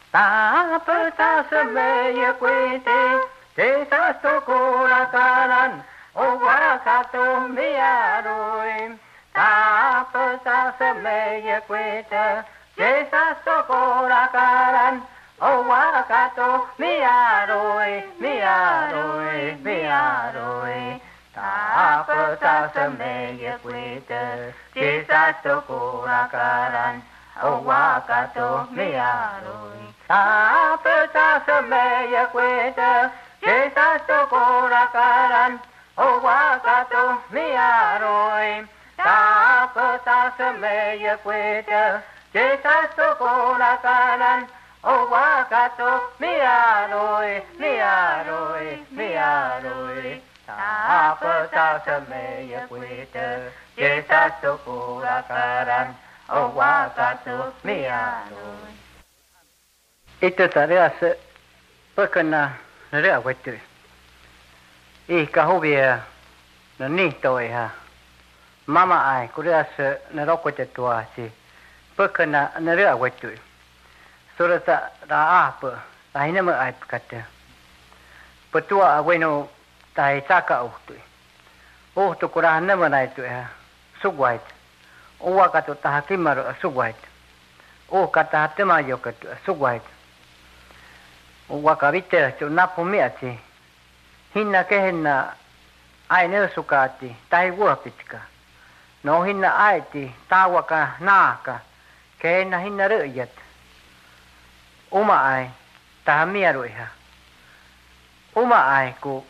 ta bơ ta sơ mê ye quê tê tê sa so cô la ca lan ô wa ca tô mi a rồi ta bơ ta sơ mê ye quê tê tê sa so cô la ca lan ô wa ca tô mi a rồi mi a rồi mi a rồi ta bơ ta sơ mê ye quê tê tê sa so cô la ca lan ô wa ca tô mi a rồi ta bơ ta sơ mê ye quê tê tê sa so cô la ca lan ô wa ca tô mi a rồi ta bơ ta sơ mê ye quê tê tê sa so cô la ca lan ô wa ca tô mi a rồi mi a rồi mi a rồi ta bơ ta sơ mê ye quê tê tê sa so cô la ca lan ô wa ca tô mi a rồi ito tarea se pekena rea wetu I kahuvia na ni toi ha mama ai kurea se na rokote tua si pekena na rea wetu surata da apa laina ma ai kata petua aweno tai taka utu oh to kura na ma nai tu ha sugwait o wa ka to tahakimaro sugwait o kata tema yo ka sugwait o wa ka vite to na pomiati hinna kehenna ai ne sukati tai wo pitka no hinna ai ti tawaka naka kehenna hinna ruyat uma ai tamia roiha uma ai ku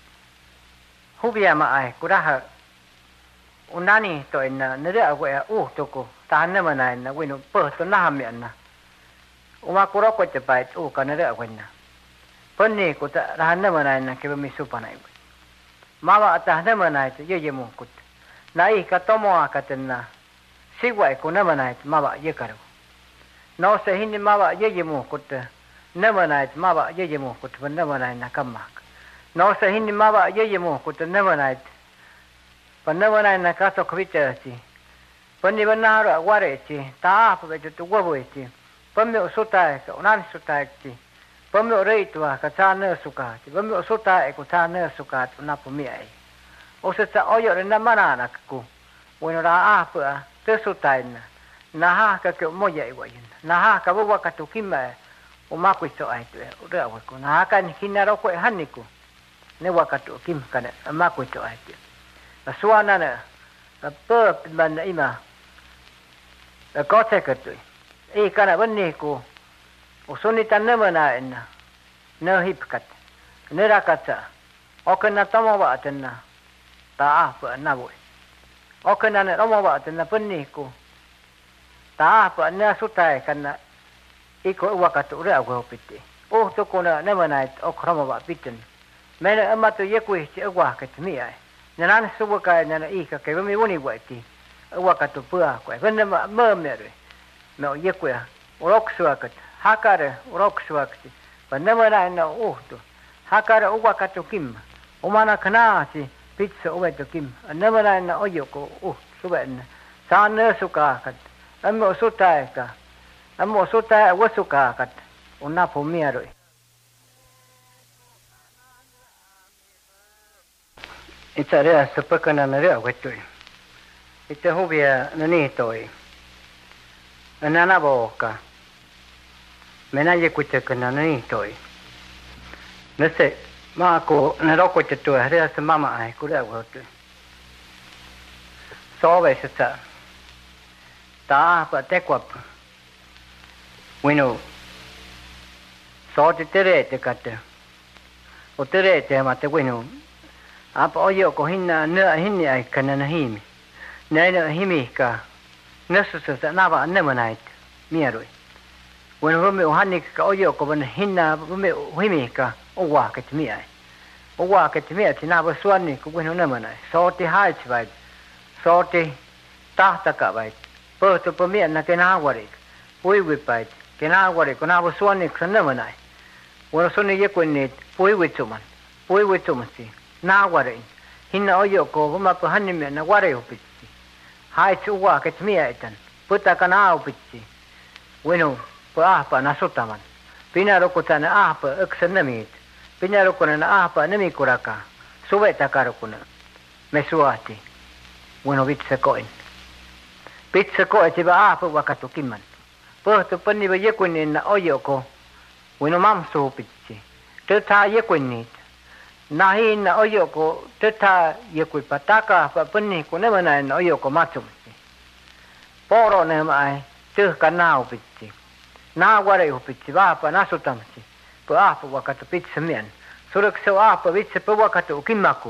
hubia ma ai ku raha unani to ina nere agwa to ko tanna mana na wino po to na hamiana uma ku ro ko te pai o ka nere agwa na ponni ku ta ranna mana na ke mi supanai mawa ata na mana te ye mu ku nai ka tomo akatenna sigwa ku na mana mawa ye karo no se hinni mawa ye mu ku na mana mawa ye mu ku na mana na kamak no se hinni mawa ye mu ku na mana pannawana na kato kvitasi panni vanaro wareci ta pa tu waweci pamme usutae ka unan sutae pamme reitua ka tsana sukati pamme usutae ku tsana sukati na pumiai o se tsa oyo na manana ku bueno ra apa te sutae na ha ka ke moya iwain na ha ka wa ka tu kima o maku to ai tu ora wa ku na ka ni hinaro ko haniku ne wa ka tu kim kana maku to ai suana na per man ima ko te ka tu e kana vanni ko usuni tanna mana na hipkat ne rakata o kana tomo wa tanna ta pa na bo o kana na tomo wa tanna vanni ko ta pa na sutai kana iko wa ka tu ra go piti o to ko na mana o krama wa pitin mena amatu yeku ti wa ka tmi ai nana subuka nana ika ke mi woni wati wa ka to pua ko venna ma mere no yekwa uroksuakat hakare uroksuakti vanna mana na uhtu hakare wa ka to kim umana kana si pizza o to kim anna mana na oyoko suben sana sukakat ammo sutaika ammo sutai wasukakat una pomiaro ita rea sepakana na rea wetui ita hubia nani toi anana boka menaje kutakana nani toi nase ma ko na roko te tu rea se mama ai ku rea wetui so ve se ta pa te kwap wino so te tere te kate o tere te ma te wino apa oyo ko hinna na hinni ai kana na himi na himi ka nasu sa na ba na manait mieroi when rome o hanik ka oyo ko ban hinna me himi ka o wa ka tmi ai o wa ka tmi ai na ba suani ko when na manai so ti hai chbai so ti ta ta ka bai po to po mi na ke na wa ri pui wi pai ke na wa ri ko na ba suani ka na manai wo so ni ye ko ni pui wi chuman si na ware hinna oyo ko ma pa hanni me na ware opiti hai chuwa ke tmia etan puta kana opiti bueno pa na sotaman Pinä rukutana ahpa yksen nämit. Pinä rukunana ahpa nemikuraka. Suveta karukuna. Me suahti. Bueno vitsa koin. Vitsa koin tiba ahpa wakatu kimman. Pohtu panniva jekuninna ojoko. Bueno mamsu pitsi. Tötä jekunnit. Nahinna ojoko tötä jekui pataka pa panni kun nemanain ojoko matsumsi. Poro nemai töhkä nau pitsi. Naaware pitsi vaapa nasutamsi. Pa ahpa wakatu pitsa mien. Surekse ahpa vitsa pa wakatu kimmaku.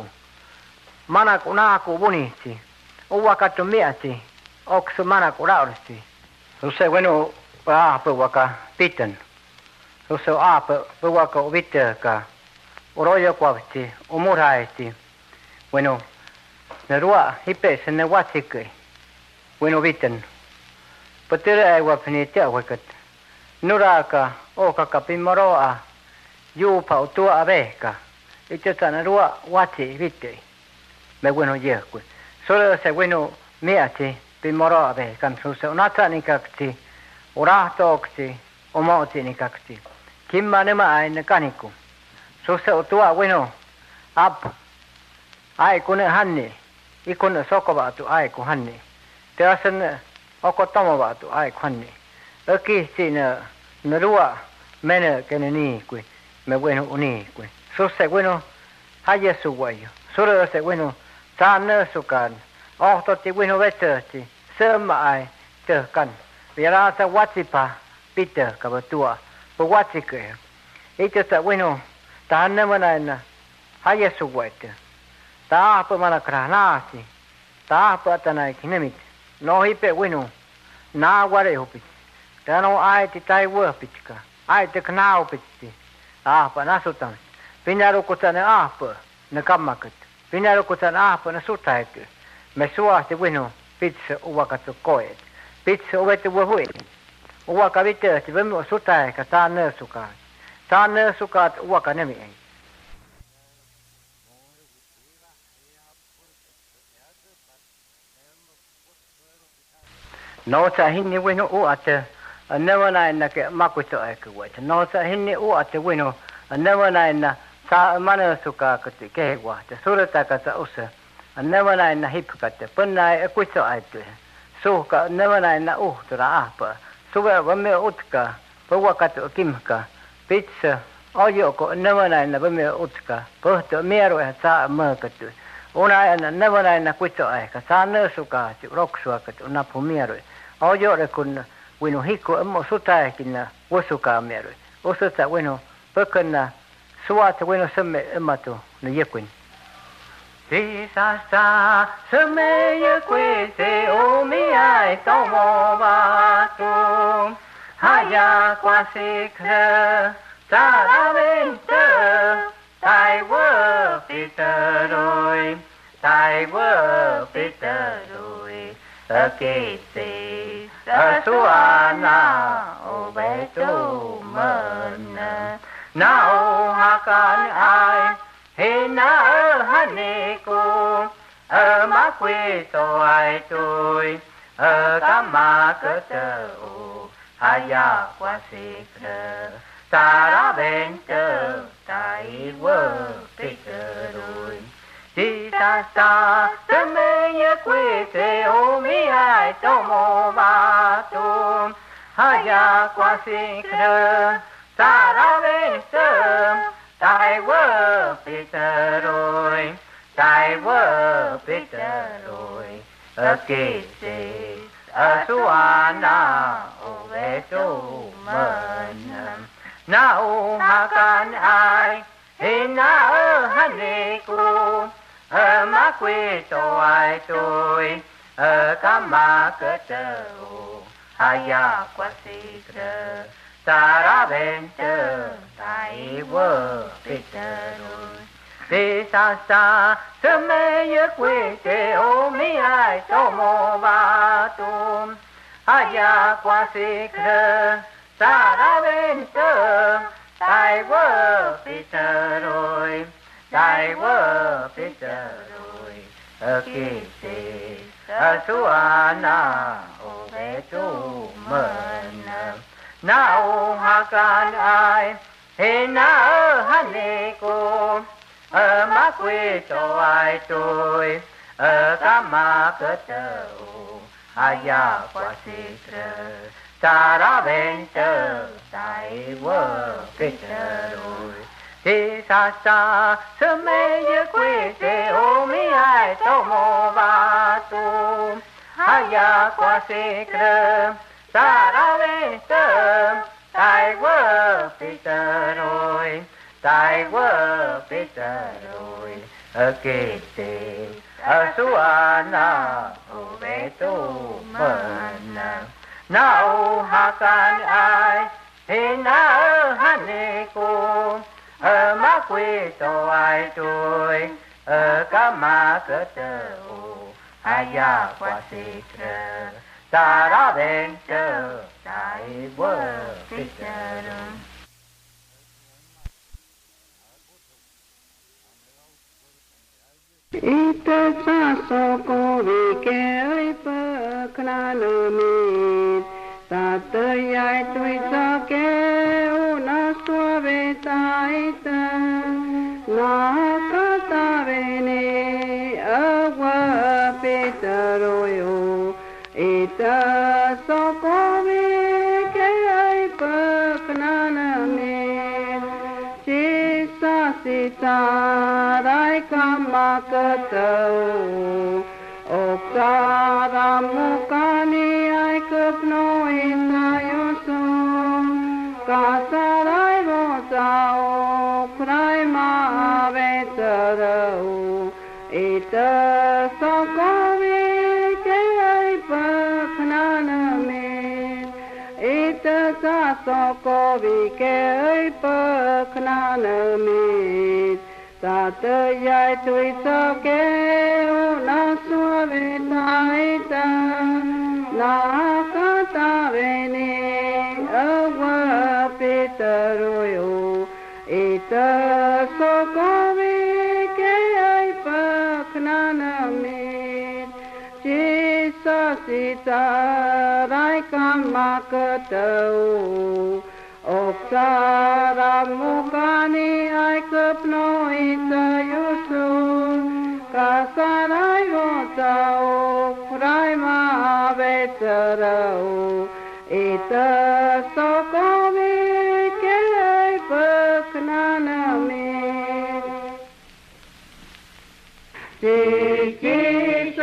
Manaku naaku bunitsi. Uwakatu mieti. Oksu manaku rauristi. Susse bueno pa ahpa waka piten. Susse ahpa pa waka vitaka. Oroyo kwavti, umuraisti. Bueno, ne rua hipes ne watsike. Bueno viten. Patera ai wapni tia wakat. Nuraka o kakapimoroa. Jupa utua aveka. Itse ne rua watsi vite. Me bueno yekwe. Solo se bueno miati pimoroa aveka. Susse unata nikakti. Urahtoksi omoti nikakti. Kimma nema aine kaniku. Susse utua bueno ap ai kun hanni ikun sokovatu ai kun hanni teasen oko tomovatu ai kun hanni öki siinä nerua mene keneni kui me bueno uni kui susse bueno hajesu wayo sura se bueno tanne sukan ohtoti bueno vetöti semma ai tehkan vielä se watsipa pite kabatua bu watsike itse se bueno Tahan nemanaina hajesuwaita. Taapa mana kranaasi. Taapa tanai kinemit. No hipe winu. Na ware hupit. Tano aiti tai wupitka. Aiti knau pitsi. Taapa nasutam. Pinarukutane aapa ne kammakat. Pinarukutane aapa ne sutaitu. Me suahti winu pitsi uwakatu koet. Pitsi uvetu wuhuit. Uwaka vitehti vemu sutaika taa nösukaan. Tanne sukat uaka nemi ei. No sa hinni winu uate nevanaina ke makuto aiku wait. No sa hinni uate winu nevanaina sa mana suka kati kewa. Te surata kata usa nevanaina hipkate pannai ekuito aitu. Suka nevanaina uhtura apa. Suve vamme utka puwakatu kimka. Pitsa ojoko nevanaina vime utka pohto mieru ja saa mökattu unaina nevanaina kuito aika saa nösukaati roksuakat unapu mieru ojore kun winu hikku emmo sutaikin usukaa mieru usuta winu pökönä suata winu semme emmatu no jekwin Tisasta semme jekwi se omiai tomovatu Haja kwasikre taravente tai wo piteroi akisi asuana obetu mana nao hakan ai hina haniku amakwito ai tui kamakatu Haya kwasikre taravente tai wo piteroi Tisasta semeye kwite omiai tomovatu Haya kwasikre taravente tai wo piteroi akisi asuana ovetu manam nau hakan ai hina haniku amakwito ai tui kamakatu haya kwasikre taravente tai wo piteroi Tisasta semeye kwite omiai tomovatu Haya kwasikre taravente tai wo piteroi akisi asuana ovetu manam nào hà can ai thì na ở hắn nê cô ở má quê cho ai tôi ở cá mà cơ chờ aya qua xì trơ ta đã bên chờ tại vợ cái chờ rồi thì xa xa sớm mê dưới quê thế ôm ý ai tô mô ba tu aya qua xì trơ ta đã bên chờ tại vợ cái chờ rồi tại vợ cái chờ rồi ở kê tê ở suana ô bê tu mần nào hà can ai thì na ở hắn nê cô ở má quê cho ai tôi ở cá mà cơ chờ aya qua xì trơ ta đã bên chờ tại vợ cái chờ rồi ita sa so ko vi ke ai pa khna no mi ta te ai tui sa ke u na so ve tai ta na ka ta ve ne a wa pe ta ro yo ita so ko vi ke ai pa khna no mi chi sa si ta rai kama katau oktara mukani ai kupno isayoso kasarai rosao krai ma vetarau ita sokovi ke ai paknana me ita sa sokovi ke ai paknana me ta te yai tui sa ke na so ve tai ta na ka ta ve ni a wa pe ta ro yo ita so ko ve ke ai pa khna na me chi sa si ta rai ka ma ka tau oksara mukani ai kupno isayoso kasarai rosao krai ma vetarau ita sokovi ke ai paknana me si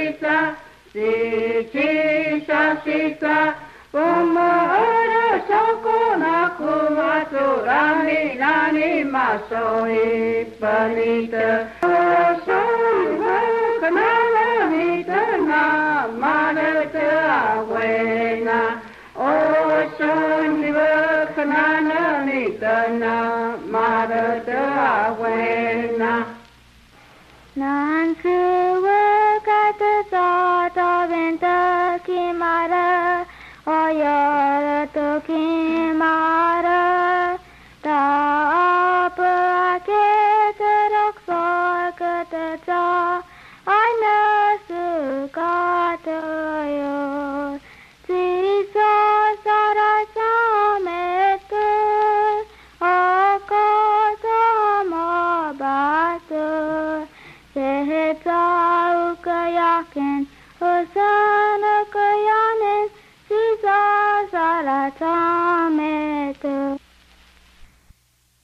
sa sita Umara sakona kumato rani nani masoi panita Osama kanala mitana manata awena Osama kanala mitana manata awena